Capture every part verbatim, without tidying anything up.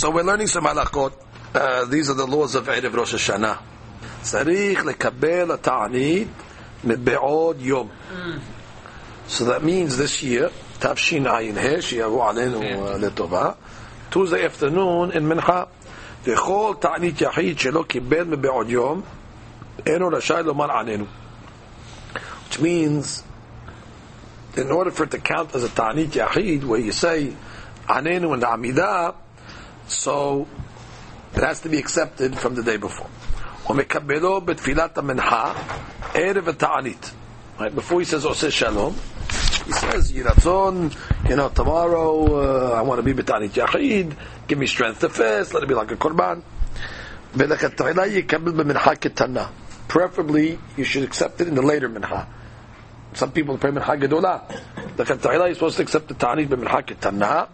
So we're learning some halachot. Uh, these are the laws of Erev Rosh Hashanah. Tzarich lekabel ta'anit mebe'od yom. So that means this year, Tavshin Ayin He, Shiyavu Aleinu Letova, Tuesday afternoon in Mincha, V'chol ta'anit yachid shelo kibel mebe'od yom, Eno Rashai Lomar Aleinu. Which means, in order for it to count as a ta'anit yachid, where you say Aleinu and Amidah, so it has to be accepted from the day before. ومكبلو بتفيلات المنحة عرف التعنيت. Right, before he says Oseh Shalom, he says Yiratzon, you know, tomorrow uh, I want to be b'tanit yachid, give me strength to fast, let it be like a korban. ולכתחילה יקבל במנחה קטנה. Preferably, you should accept it in the later mincha. Some people pray mincha gedola. לכתחילה you're supposed to accept the ta'anit במנחה קטנה.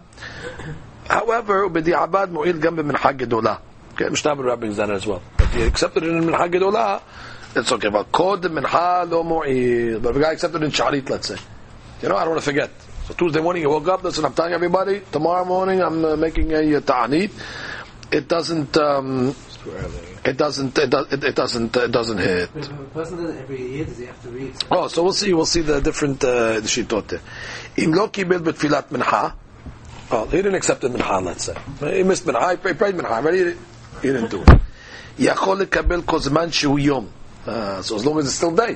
However, b'di'abad mu'il gam b'mincha gedola. Okay, Mishnah Rabbi is that as well. If you accepted it in mincha gedola, it's okay. But kod mincha lo mu'il. But if a guy accepted it in sharit, let's say, you know, I don't want to forget. So Tuesday morning, you woke up. Listen, I'm telling everybody. Tomorrow morning, I'm uh, making a uh, ta'anit. It doesn't. Um, it doesn't. It, do, it, it doesn't. It doesn't hit. But if a person does it every year, does he have to read? Oh, so we'll see. We'll see the different uh, shitot. Im lo kibel b'tfilat mincha. Oh, he didn't accept the mincha. Let's say he missed mincha. He prayed mincha. Already. He didn't do it. Yachol lekabel kozman shehu yom. So as long as it's still day,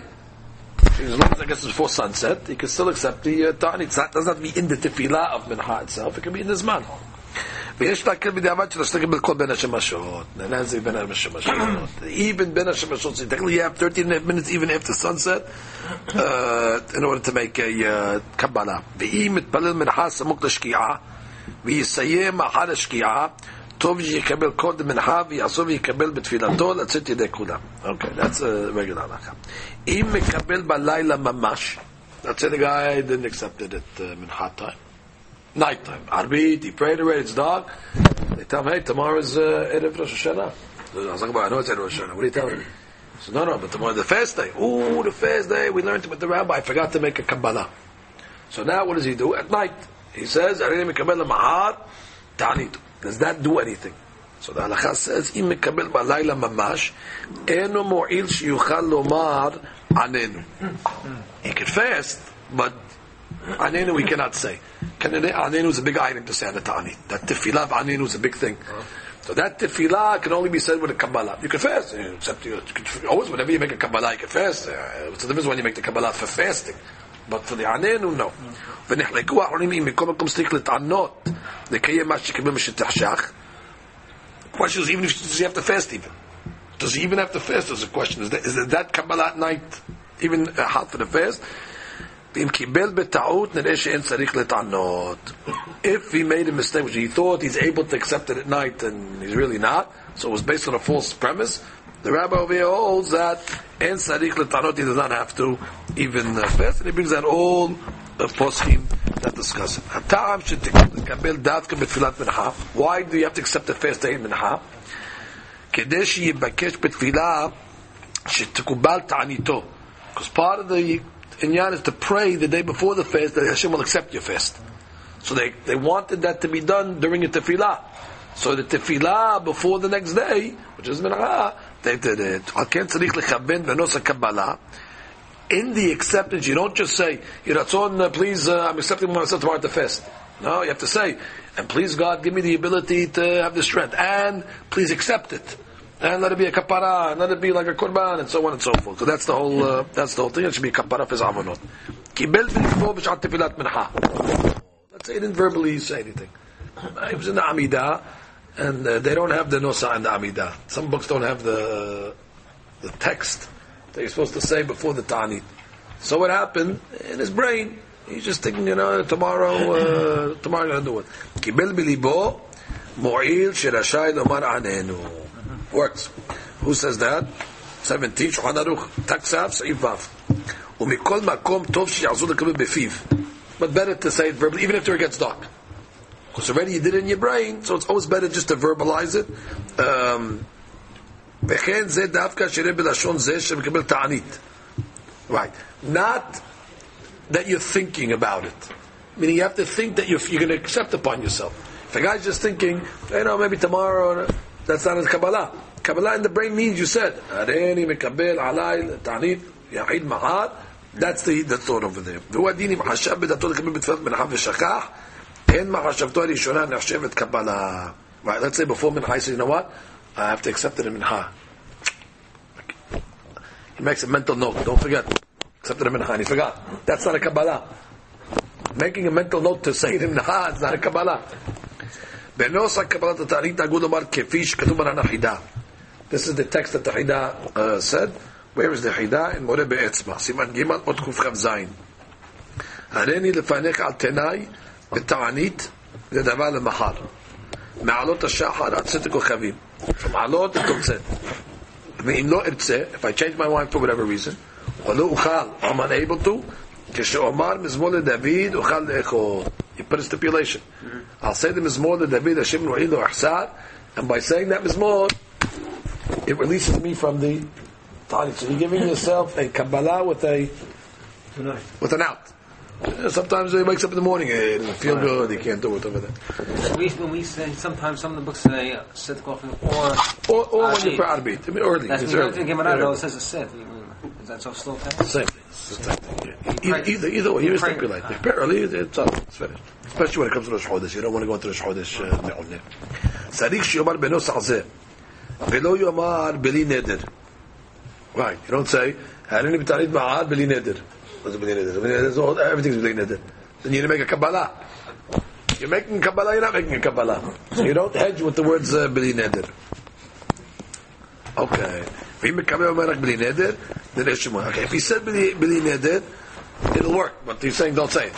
as long as I guess it's before sunset, he can still accept the uh, ta'anit. It doesn't have to be in the tefillah of mincha itself. It can be in the zman. ויש להקל בדיעבד שלא שתקל בכל בין השמשות. ננזי בין השמשות. Even בין השמשות. So technically you have thirteen minutes even after sunset uh, in order to make a uh, Kabbalah. ואם מתפלל מנחה סמוך לשקיעה ויסיים אחר השקיעה טוב שיקבל קודם מנחה ויעשו ויקבל בתפילתו לצאת ידי כולם. Okay, that's a regular הלכה. אם מקבל בלילה ממש, let's say the guy didn't accept it at uh, מנחה time. Nighttime. Arbit, he prayed already, it's dark. They tell him, hey, tomorrow is uh, Erev Rosh Hashanah. I was like, I know it's Erev Rosh Hashanah. What are you telling me? So no, no, but tomorrow the fast day. Ooh, the fast day, we learned with the rabbi, I forgot to make a Kabbalah. So now what does he do? At night, he says, Arini Mekabel Mahar, Ta'anitu. Does that do anything? So the halakha says, Im Mekabel Balayla Mamash, Eno Mo'il Shiyuchal Lomar Anenu. He can fast, but Anenu we cannot say. Anenu is a big item to say on the Ta'anit. That tefillah of Anenu is a big thing. So that tefillah can only be said with a Kabbalah. You can fast, except you, you can, always whenever you make a Kabbalah, you can fast. Uh, what's the difference when you make the Kabbalah for fasting? But for the Anenu, no. ונחלקו האחרונים אם מכל מקום צריך לטענות לקיים מה שקיבל משתחשך. The question is, even if does he have to fast even? Does he even have to fast? There's a question. Is that, is that Kabbalah at night even uh, hot for the fast? If he made a mistake, which he thought he's able to accept it at night, and he's really not, so it was based on a false premise, the rabbi over here holds that en sarich letanot, he does not have to even uh, fast, and he brings out all the poskim that discuss it. Why do you have to accept the fast day in mincha? Because part of the Inyan is to pray the day before the fast that Hashem will accept your fast. So they, they wanted that to be done during a tefillah. So the tefillah before the next day, which is mincha, they did it. In the acceptance, you don't just say, Yiratzon, please, uh, I'm accepting myself tomorrow to fast. No, you have to say, and please God, give me the ability to have the strength, and please accept it. And let it be a kapara, and let it be like a korban, and so on and so forth. So that's the whole, uh, that's the whole thing. It should be kapara for zavanot. Kibel v'nikbo b'shat tefilat mincha. Let's say he didn't verbally say anything. He was in the Amidah, and uh, they don't have the nosa in the Amidah. Some books don't have the the text that you're supposed to say before the ta'anit. So what happened in his brain? He's just thinking, you know, tomorrow, uh, tomorrow I'm going to do it. Kibel b'libo mo'il shirashai lomar anenu. Works. Who says that? seventeen, Shulchan Aruch, Taksav, Seif Vav. Umikol makom tov sheyazul lekabel befiv. But better to say it verbally, even after it gets dark. Because already you did it in your brain, so it's always better just to verbalize it. Um, V'chen zeh davka shereh b'lashon zeh shemekabel ta'anit. Right. Not that you're thinking about it. Meaning you have to think that you're, you're going to accept upon yourself. If If a guy's just thinking, you know, maybe tomorrow, that's not a Kabbalah. Kabbalah in the brain means you said, Areni mekabel alay ta'anit yahid ma'ad. That's the the thought over there. והוא הדין אם חשב בדעתו לקבל בתפילת מנחה ושכח, אין מחשבתו הראשונה נחשבת קבלה. Right, let's say before mincha, he said, you know what? I have to accept it in mincha. He makes a mental note. Don't forget. Accept it in mincha. And he forgot. That's not a Kabbalah. Making a mental note to say it in mincha is not a Kabbalah. בנוסח קבלת התענית נהגו לומר כפי שכתוב ברן החידה. This is the text that the Hida uh, said. Where is the Hida? In Moreh Be'etzma. Siman Gimel Ot Kuf Chav Zayin. Hareni lefanech al tenai beta'anit לדבר למחר. מעלות השחר עד צאת הכוכבים. From עלות until צאת. ואם לא ארצה, if I change my mind for whatever reason, ולא אוכל, I'm unable to, כשאומר מזמור לדוד, אוכל לאכול. You put a stipulation. I'll say the mizmor לדוד, השם נועיל לו אחסר, and by saying that mizmor, it releases me from the ta'anit. So you're giving yourself a Kabbalah with a Tonight. with an out. Sometimes he wakes up in the morning, he doesn't feel good, he can't do it over there. So we, when we say, sometimes some of the books say uh, sit coffee or Or, or when Arbit. you put Arbit. I mean, early. That's It's when you early. think about it, though, it says a sit. Is that so slow fast? Same thing. It's the same thing. Yeah. Either, either, either way, you Pray- stipulate. If you pray early, it's up. It's finished. Especially when it comes to Rosh Chodesh. You don't want to go into Rosh Chodesh מעונה. צריך שיאמר בנוסח זה. ולא יאמר בלי נדר. Right. You don't say, הריני בתענית מעד בלי נדר. What's a bli neder? Bli neder is all- Everything's bli neder. Then you need to make a Kabbalah. You're making Kabbalah, you're not making a Kabbalah. So you don't hedge with the words uh, bli neder. Okay. ואם מקבל אומר רק בלי נדר, then יש שמוע. Okay. If he said בלי, בלי נדר, it'll work. But he's saying don't say it.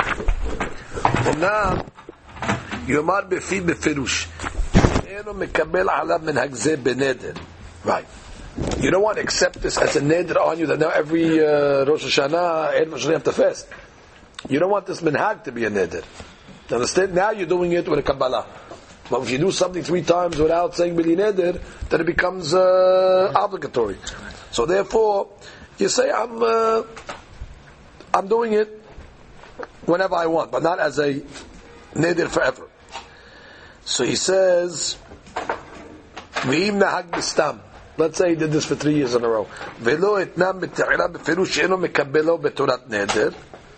אמנם, יאמר בפי בפירוש, אינו מקבל עליו מנהג זה בנדר. Right. You don't want to accept this as a neder on you that now every uh, Rosh Hashanah, Eid Rosh Hashanah, you have to fast. You don't want this minhag to be a neder. You understand? Now you're doing it with a Kabbalah. But if you do something three times without saying bili neder, then it becomes uh, obligatory. So therefore, you say, I'm uh, I'm doing it whenever I want, but not as a neder forever. So he says, V'im nahag b'stam. Let's say he did this for three years in a row. V'lo etnam b'te'ira b'firush she'eno mekabelo b'torat neder.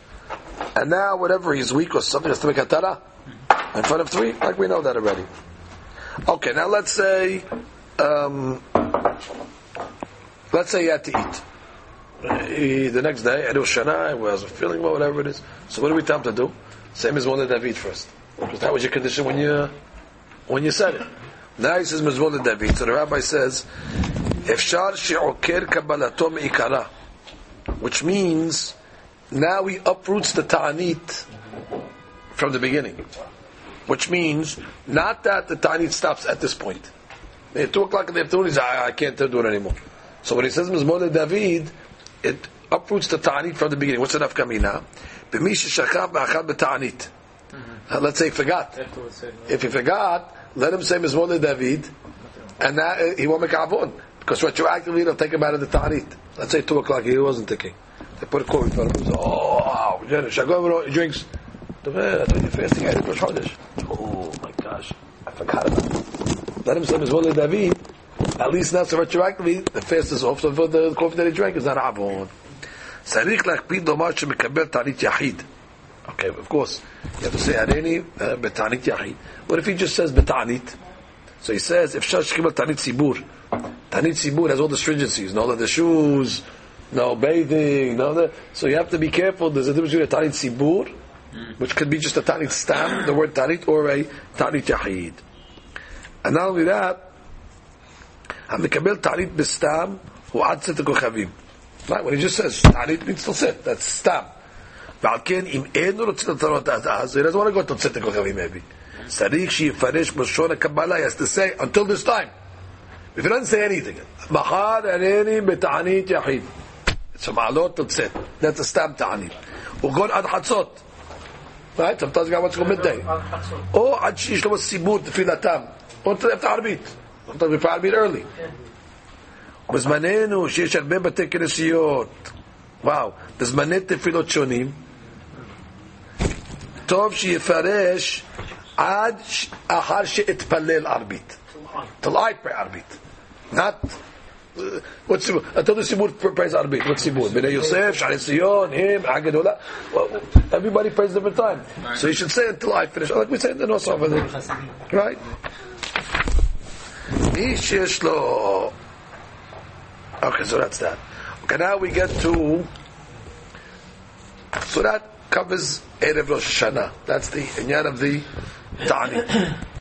And now, whatever he's weak or something, has to make a tara in front of three, like we know that already. Okay, now let's say, um, let's say he had to eat. He, the next day, Eid Shana, he was feeling well, whatever it is. So what do we tell him to do? Same as one that David first, because that was your condition when you when you said it. Now he says Mizvol David. So the rabbi says, Efshar she'oker kabbalato me'ikara, which means now he uproots the ta'anit from the beginning. Which means, not that the ta'anit stops at this point. At two o'clock in the afternoon, he says, I, I can't do it anymore. So when he says Mizmor David, it uproots the ta'anit from the beginning. What's the nafka mina? B'mi sheshachaf ba'achad b'ta'anit. Let's say he forgot. If he forgot, let him say Mizmor David, and now uh, he won't make avon. Because retroactively, he'll take him out of the ta'anit. Let's say two o'clock, he wasn't thinking. They put a coat in front of him. He says, oh, wow, Shagov, he drinks. I thought you're fasting. I didn't brush Chodesh. Oh my gosh, I forgot about it. Let him say Mizmor David. At least now, so retroactively, the fast is off. So for the coffee that he drank is not avon. Sarich lakpid domar shemekabel ta'anit yachid. Okay, of course, you have to say Areni betanit yachid. What if he just says betanit? So he says if shash kibel tanit sibur. Tanit sibur has all the stringencies. No leather shoes, no bathing, no the. So you have to be careful. There's a difference between a tanit sibur, which could be just a tanit stam, the word tanit, or a tanit yachid. And not only that, hamikabel tanit bestam hu ad set kochavim. Right, when he just says tanit means to sit. That's stam. ועל כן, אם אין לו רוצה לתנות אז, he doesn't want to go to tzit kochavim maybe. צריך שיפרש בלשון הקבלה, he has to say, until this time. If he doesn't say anything, מחר הריני בתענית יחיד. It's from מעלות to tzit. That's a stam תענית. הוא גון עד חצות. Right? Sometimes the guy wants to go midday. או עד שיש לו סיבות תפילתם. או after ערבית. Sometimes we pray ערבית early. בזמננו שיש הרבה בתי כנסיות. וואו. בזמני תפילות שונים. טוב שיפרש Ad ahar she'itpalel arbit. Till I pray arbit. Not, uh, what's the, until the Sibur prays arbit. What's Sibur? Bnei Yosef, Shari Sion, him, Haggadolah. Well, everybody prays different time. So you should say until I finish. Like we say in the Nosaf over there. Right? Ish yesh lo. Okay, so that's that. Okay, now we get to, so that covers Erev Rosh Hashanah. That's the inyan of the Ta'anit.